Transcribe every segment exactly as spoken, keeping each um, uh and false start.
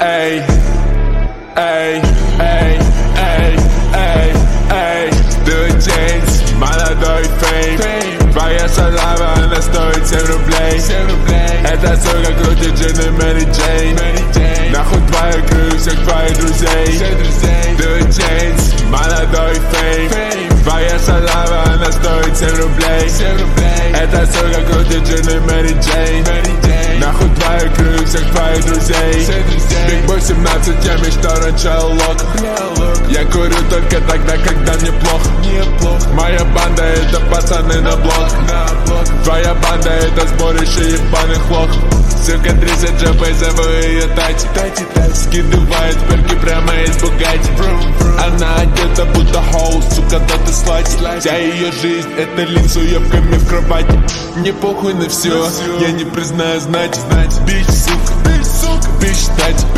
эй, эй, эй, эй, эй, эй, Ду Чейнс, молодой фейм. Твоя шалава, она стоит семь рублей. Эта сука крутит джин и Мэри Джейн. Нахуй твою крышу, всех твоих друзей. Ду Чейнс, молодой фейм. Твоя шалава, она стоит семь рублей. Эта сука крутит джин и Мэри Джейн. Нахуй твою крышу, всех твоих друзей. Биг Бой семнадцать, я мечтал раньше о лок. Я курю только тогда, когда мне плохо. Моя банда это пацаны на блок. Твоя банда это сборище ебаных лох. Сука трясет жопой, зову ее Тати. Скидывает перки прямо из Бугатти. Она одета будто хоу, сука, да ты слать. Вся ее жизнь это лин с уебками в кровати. Мне похуй на все, я не признаю знать. Бич, сука, бич, стать.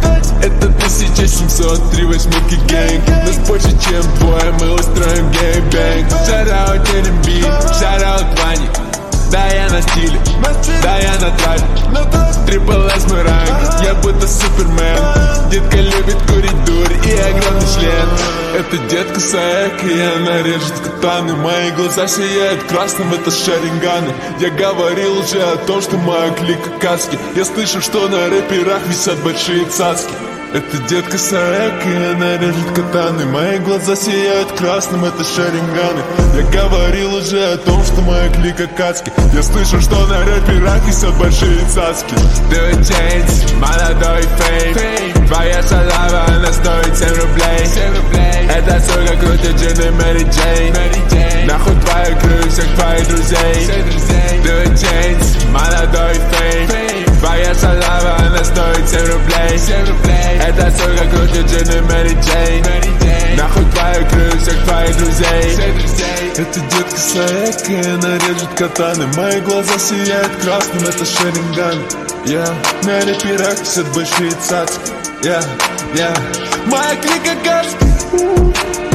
Это тысяча семьсот три восьмерки гэнг. Нас больше чем двое, мы устроим геймбэнг. Шараут эн эм би, шараут Ваня. Да, я на стиле, да, я на трапе. Трипл эс мой ранг, я будто супермен. Детка любит курить дурь и огромный член. Это детка Саэк, и она режет катаны. Мои глаза сияют красным, это шаринганы. Я говорил уже о том, что моя клика каски. Я слышу, что на рэперах висят большие цаски. Это детка Саэк, и она режет катаны. Мои глаза сияют красным, это шаринганы. Я говорил уже о том, что моя клика кацки. Я слышу, что на рэперах висят большие цаски. Ду Чейнс, молодой фейм. Твоя шалава, она стоит семь рублей. Эта сука крутит джин и Мэри Джейн. Нахуй твою крышу, всех твоих друзей. Ду Чейнс, молодой фейм. Твоя шалава, она стоит семь рублей. Эта сука крутит джин и Мэри Джейн. Нахуй твою крышу, всех твоих друзей. Это детка Саэк, и она режет катаны. Мои глаза сияют красным, это шаринган. Я на рэперах висят большие цацки. Я, я, моя клика каски.